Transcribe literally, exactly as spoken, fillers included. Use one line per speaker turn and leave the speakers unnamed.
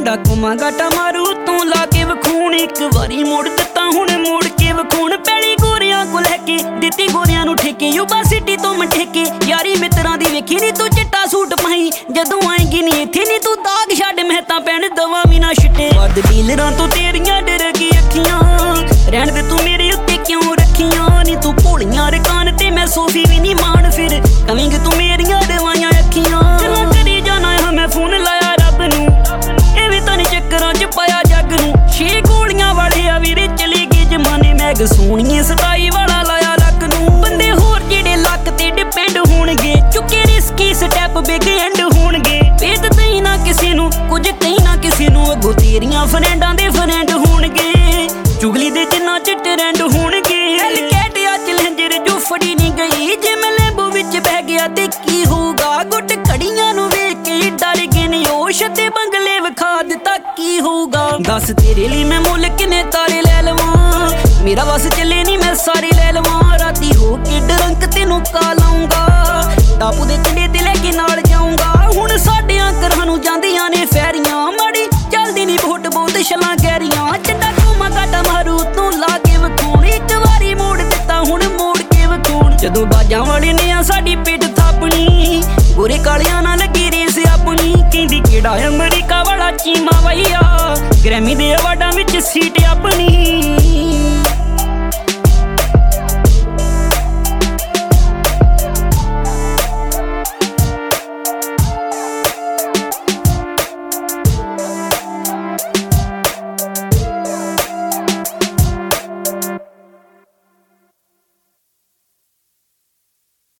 चंडा घुमा गाटा मारू तू ला के वखून एक वारी मोड़ दिता हुण मोड़ के वखून पैली गोरियां को लैके दित्ती गोरियां नू ठेके युवा सिटी तो मैं ठेके यारी मित्रां दी वेखी नी तू चिट्टा सूट पाई जदों आएगी नी इत्थे नी तू दाग छड्ड मैं तां पैण दवा भी ना छिट्टे वध डीलरां तो तेरियां डर गई अखियां रहण दे तू मेरे उत्ते क्यों रखियां नी तू भोलियां रकान ते मैं सोफी भी नी मान फिर कवेंगे तू मेरियां दवाइयां अखियां चला करी जाना है मैं फोन लाया रब नू एवें तां नी चक्करां च पाया जग नू छे गोलियां वाले आ वीरे चली गए जमाने मैग सोहणिए सताई वाला लाया लक नू बंदे होर जेड़े लक ते डिपेंड होणगे चुके रिस्की स्टैप बिग एंड होणगे भेद तई ना किसी नू कुछ कहीं ना किसी नू अगों तेरियां फ्रेंडां दे फ्रेंड होणगे चुगली दे जिन्ना च ट्रेंड होणगे एलकैट आ चैलेंजर जो फड़ी नहीं गई जे मैं लैंबो विच बह गया ते की होगा गुट घड़ियां नू वेख के डर गए ने होश ते बंगले विखा दिता की होगा दस तेरे लिए मैं मुल किने तारे ले लवां मेरा बस चले नहीं मैं सारे ले लवां राती हो के डरंक तेनू का लाऊंगा टापू दे कंडे ते लेके नाल जाऊंगा हुण साडियां घरां नू जांदियां ने फैरियां माड़ी चलदी नहीं बोट बहुत छलां गहरियां चंडा घुमा गाटा मारू तू ला के वखून एक वारी मोड़ दिता हुण मोड़ के वखून जदों बाजां वाले ने आ साडी पिठ थापणी गोरे कालियां नाल लगी रेस अपनी कहंदी किहड़ा अमरीका वाला चीमा वईया ग्रैमी दे अवार्डां विच सीट अपनी।